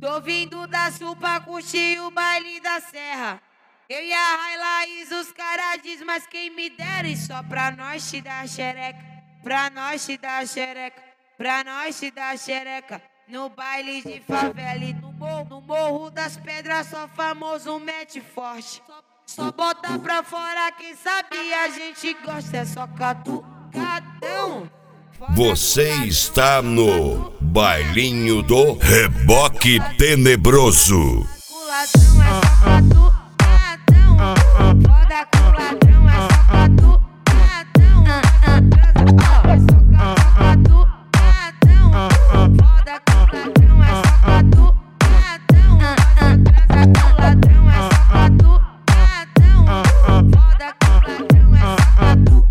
Tô vindo da Sul pra curtir o baile da Serra. Eu e a Railaís, os caras diz, mas quem me dera. E só pra nós te dar xereca, pra nós te dar xereca, pra nós te dar xereca. No baile de favela e no morro das pedras, só famoso mete forte. Só bota pra fora, quem sabe a gente gosta, é só catucadão. Você está no Bailinho do Reboque Tenebroso. O ladrão é só catucadão. Foda com o ladrão é só catucadão. É só catucadão. Foda com o ladrão é só catucadão. Transa com o ladrão é só catucadão. Foda com o ladrão é só catucadão.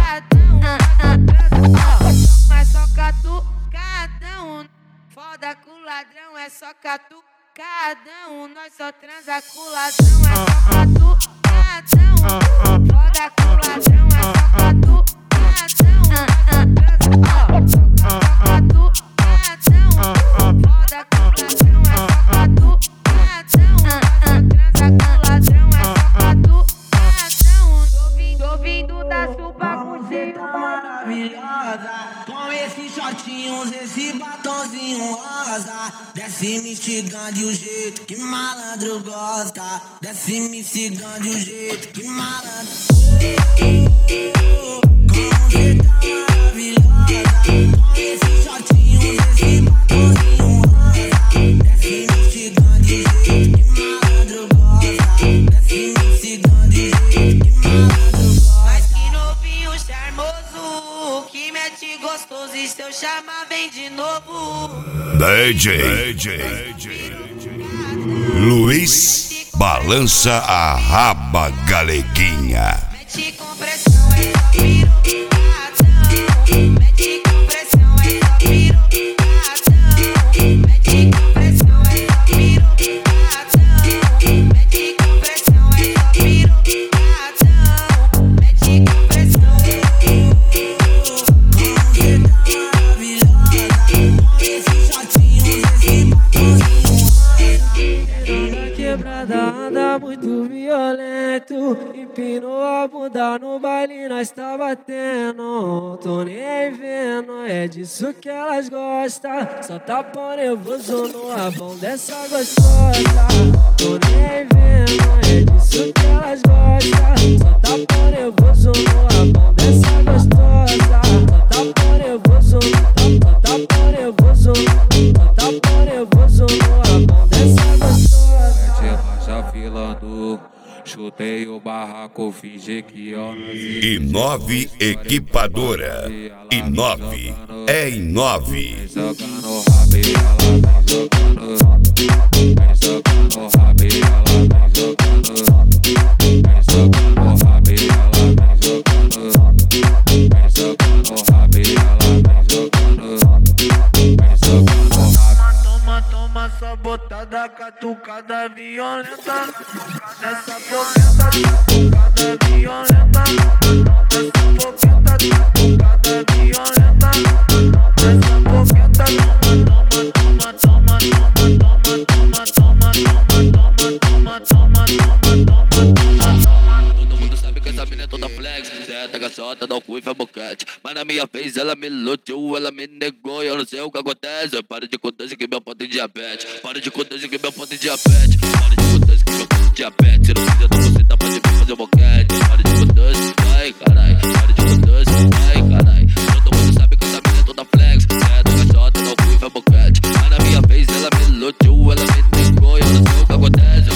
É só catucadão. Foda com o ladrão é só catucadão. Nós só transa com o ladrão é só catucadão. Foda com o ladrão é só catucadão. Foda com o ladrão é só catucadão. Transa com o ladrão é só catucadão. Tô vindo da Sul pra curtir o maravilhosa, com esses shortinhos, esse batonzinho rosa. Desce me instigando o jeito que malandro gosta. Desce me instigando o jeito que malandro. Como você tá maravilhosa, com esses shortinhos, esse batonzinho rosa. Desce me instigando o jeito que malandro gosta. Desce me instigando o jeito que malandro gosta. Mas que novinho charmoso, que mete gostoso, e se eu chamar vem de novo. DJ Luiz Balança a Raba Galeguinha. Mete com pressão, é só pirucatão. Mete com pressão, é só pirucatão. Mete com pressão, é só pirucatão. Mete com pressão, é só pirucatão. Mete com pressão. Quebrada anda muito violento, empinou a bunda no baile, nós tá batendo. Tô nem vendo, é disso que elas gostam. Só tapa nervoso no rabão dessa gostosa. Tô nem vendo, é disso que elas gostam. Só tapa nervoso no rabão dessa gostosa. Só tapa nervoso, só tapa nervoso, só tapa nervoso no rabão dessa gostosa. Já filando, chutei o barraco, fingi que eu não vi. I9 Equipadora. I9 é I9. Vem jogando rabi, ela vem jogando. Vem jogando rabi, ela vem jogando. Vem jogando rabi, ela vem jogando. Vem jogando rabi, ela vem jogando. Vem jogando rabi. Toma só botada, catucada violenta. Essa boqueta, catucada violenta. Essa boqueta, catucada violenta. Essa boqueta, toma. Todo mundo sabe que essa mina é toda flex. Senta, caçota, dá o cu e faz boquete. Mas na minha vez ela me lutou, ela me negou. Eu não sei o que acontece. Para de contar que meu ponto de diabetes. Para de contar que meu ponto de diabetes. Para de contar que meu ponto de diabetes. Se não quiser, você tá pode vir fazer boquete. Para de contar, ai carai. Para de contar, ai carai. Todo mundo sabe que essa mina é toda flex. Senta, caçota, dá o cu e faz boquete. Mas na minha vez ela me lutou, ela me negou. Eu não sei o que acontece.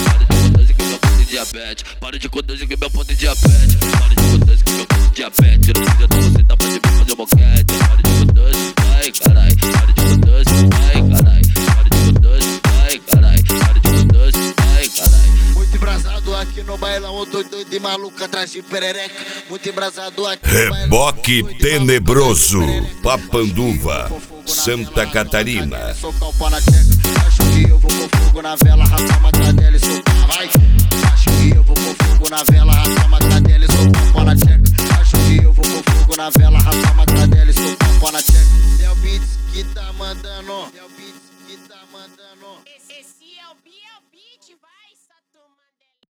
Para de contar que meu ponto de diabetes. Para de contar que meu ponto de diabetes. Se não quiser, você tá pode vir fazer boquete. Para de contar, ai carai. Para de contar, ai carai. Para de contar, ai carai. Para de contar, ai carai. Muito embrasado aqui no bailão, eu tô doido e maluco atrás de perereca. Muito embrasado aqui no bailão. Reboque Tenebroso. Papanduva, Santa Catarina. Soltar o pau na tcheca. Acho que eu vou com fogo na vela, raspar uma tradela e soltar, vai. Acho que eu vou com fogo na vela, raspar uma tradela e soltar o pau na tcheca. Acho que eu vou com fogo na vela, raspar uma tradela e soltar o pau na tcheca. É o Beats que tá mandando. É o Beats que que tá mandando. Esse é o Beat, vai.